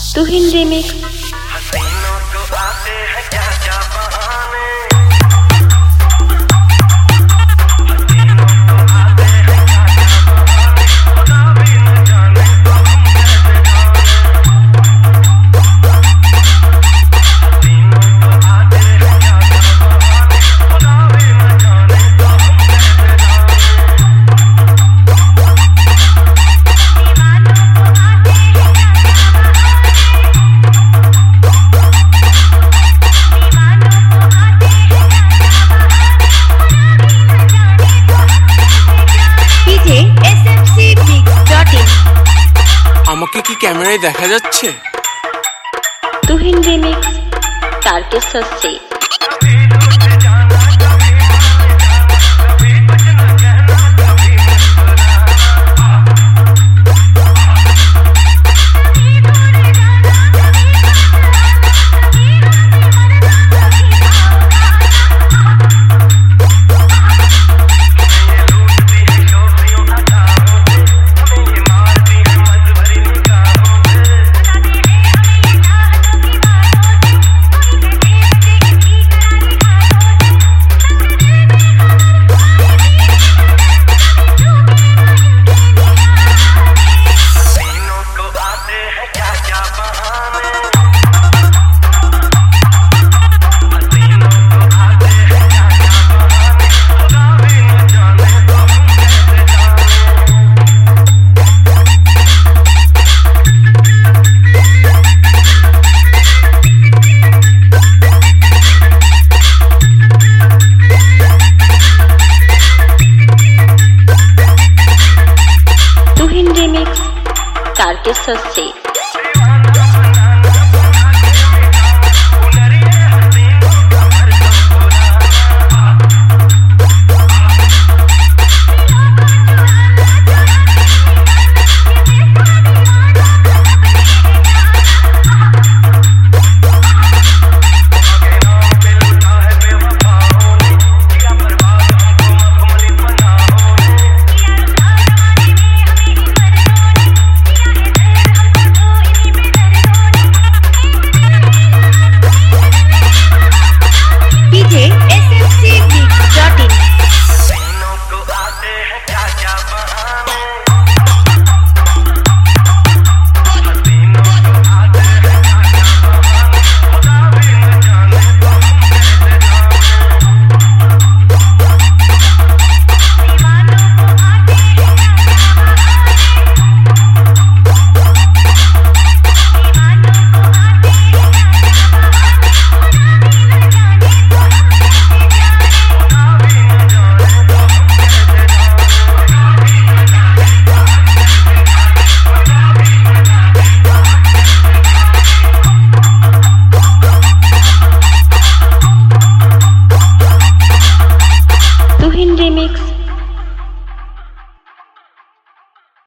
तुहिन remix. हसीनों को आते हैं क्या क्या बहाने, हसीनों को आते हैं क्या क्या बहाने, खुदा भी न जाने तो हम कैसे जाने। हसीनों को आते हैं क्या क्या बहाने, खुदा भी न जाने तो हम कैसे जाने। আমাকে কি ক্যামেরায় দেখা যাচ্ছে? तुहिन रिमिक्स तारकेश्वर से। तुहिन रिमिक्स तारकेश्वर से।